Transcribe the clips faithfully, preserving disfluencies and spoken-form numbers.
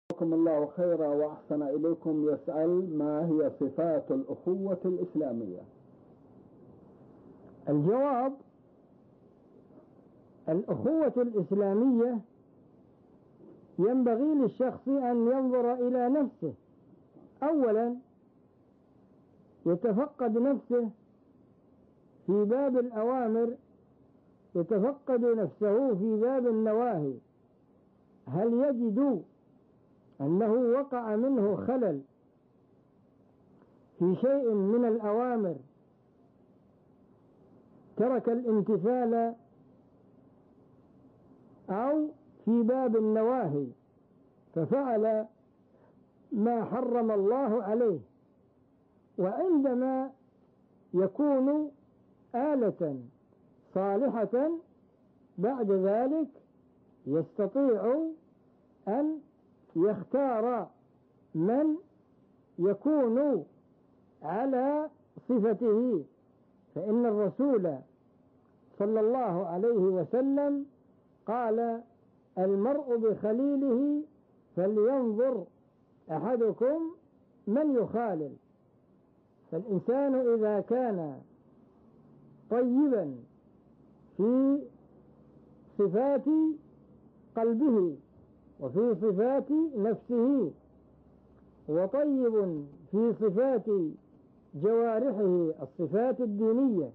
جزاكم الله خيرا وأحسن إليكم. يسأل: ما هي صفات الأخوة الإسلامية؟ الجواب: الأخوة الإسلامية ينبغي للشخص أن ينظر إلى نفسه. أولا يتفقد نفسه في باب الأوامر، يتفقد نفسه في باب النواهي، هل يجد أنه وقع منه خلل في شيء من الأوامر، ترك الامتثال، أو في باب النواهي ففعل ما حرم الله عليه. وعندما يكون آلة صالحة بعد ذلك يستطيع أن يختار من يكون على صفته، فإن الرسول صلى الله عليه وسلم قال: المرء بخليله فلينظر أحدكم من يخالل. فالإنسان إذا كان طيبا في صفات قلبه وفي صفات نفسه، وطيب في صفات جوارحه الصفات الدينية،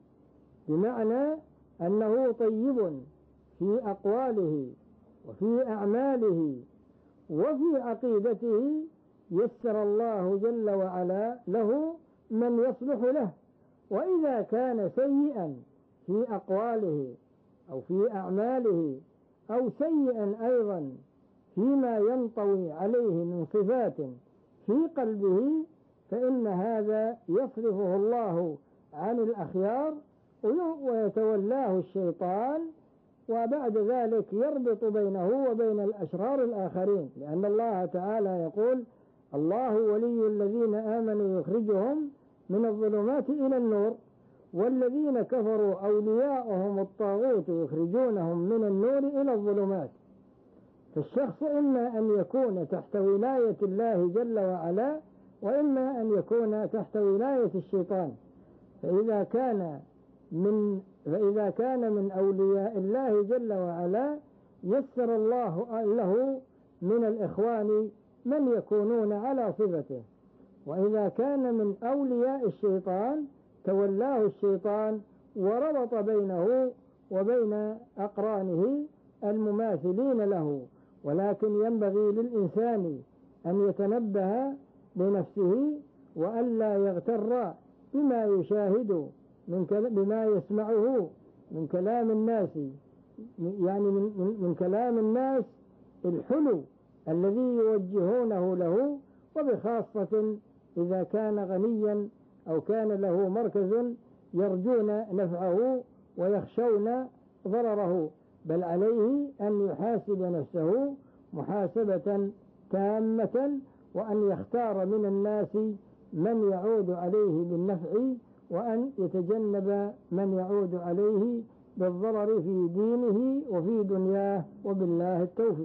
بمعنى أنه طيب في أقواله وفي أعماله وفي عقيدته، يسر الله جل وعلا له من يصلح له. وإذا كان سيئا في أقواله أو في أعماله أو سيئا أيضا فيما ينطوي عليه من صفات في قلبه، فإن هذا يصرفه الله عن الأخيار ويتولاه الشيطان، وبعد ذلك يربط بينه وبين الأشرار الآخرين، لأن الله تعالى يقول: الله ولي الذين آمنوا يخرجهم من الظلمات إلى النور، والذين كفروا أولياؤهم الطاغوت يخرجونهم من النور إلى الظلمات. فالشخص إما أن يكون تحت ولاية الله جل وعلا، وإما أن يكون تحت ولاية الشيطان. فإذا كان من فإذا كان من أولياء الله جل وعلا يسر الله له من الإخوان من يكونون على صفته، وإذا كان من أولياء الشيطان تولاه الشيطان وربط بينه وبين أقرانه المماثلين له. ولكن ينبغي للإنسان أن يتنبه لنفسه وألا يغتر بما يشاهد من بما يسمعه من كلام الناس، يعني من, من كلام الناس الحلو الذي يوجهونه له، وبخاصة إذا كان غنيا أو كان له مركز يرجون نفعه ويخشون ضرره، بل عليه أن يحاسب نفسه محاسبة تامة، وأن يختار من الناس من يعود عليه بالنفع، وأن يتجنب من يعود عليه بالضرر في دينه وفي دنياه، وبالله التوفيق.